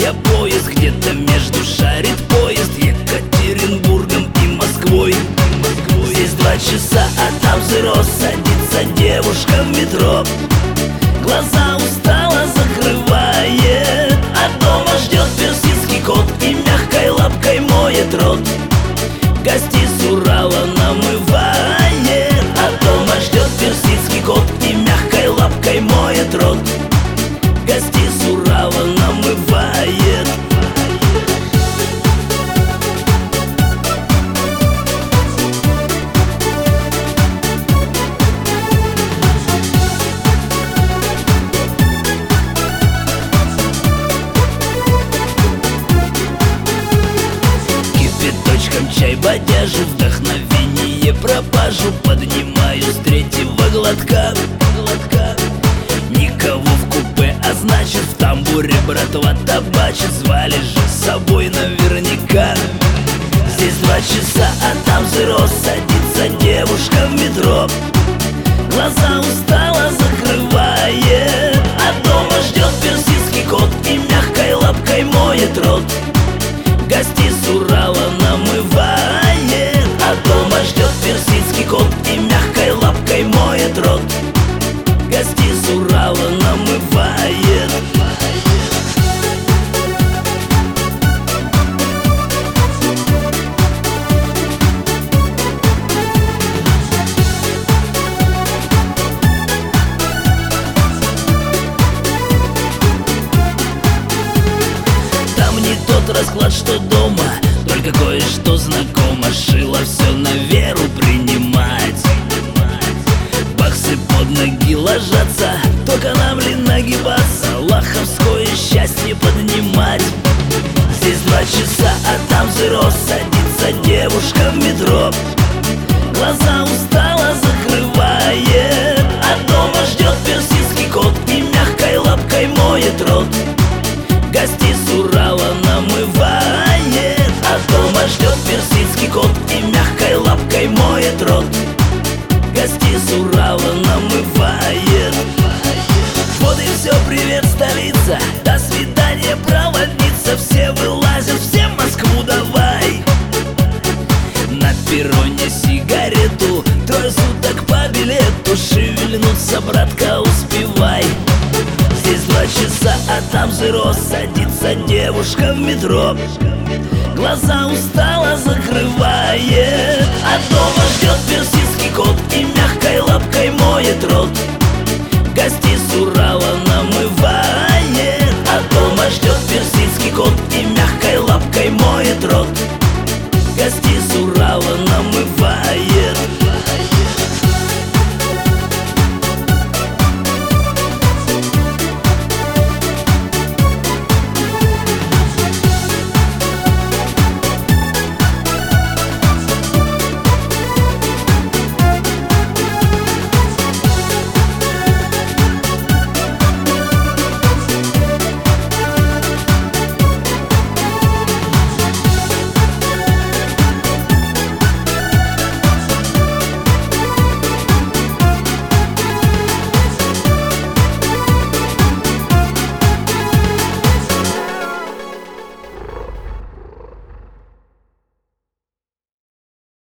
я поезд, где-то между шарит поезд Екатеринбургом и Москвой. Здесь 2 часа, а там зеро, садится девушка в метро. Глаза устало закрывает, а дома ждет персидский кот и мягкой лапкой моет рот. Гостей с Урала намывает, а дома ждет персидский кот и мягкой лапкой моет рот. Гостей с Урала намывает. Чай бодяжу, вдохновение пропажу поднимаю с 3-го глотка. Никого в купе, а значит в тамбуре братва табачит. Звали же с собой наверняка. Здесь 2 часа, а там зеро, садится девушка в метро. Глаза устало закрывает, а дома ждет персидский кот и мягкой лапкой моет рот. Гостей с Урала намывает, а дома ждет персидский кот и мягкой лапкой моет рот. Гостей с Урала намывает. Тот расклад, что дома, только кое-что знакомо. Шило все на веру принимать. Баксы под ноги ложатся, только нам ли нагибаться, лаховское счастье поднимать. Здесь 2 часа, а там зеро, садится девушка в метро. Глаза устало закрывает, а дома ждет персидский кот и мягкой лапкой моет рот. Гостей с Урала намывает, а дома ждет персидский кот и мягкой лапкой моет рот. Гостей с Урала намывает. Вот и все, привет, столица, до свидания, проводница. Все вылазят, все в Москву давай. На перроне сигарету, 3 суток по билету. Шевельнуться, братка, успевай. Здесь 2 часа, а там зеро, садится девушка в метро. Глаза устало закрывает, а дома ждет персидский кот и мягкой лапкой моет рот. Гостей с Урала намывает, а дома ждет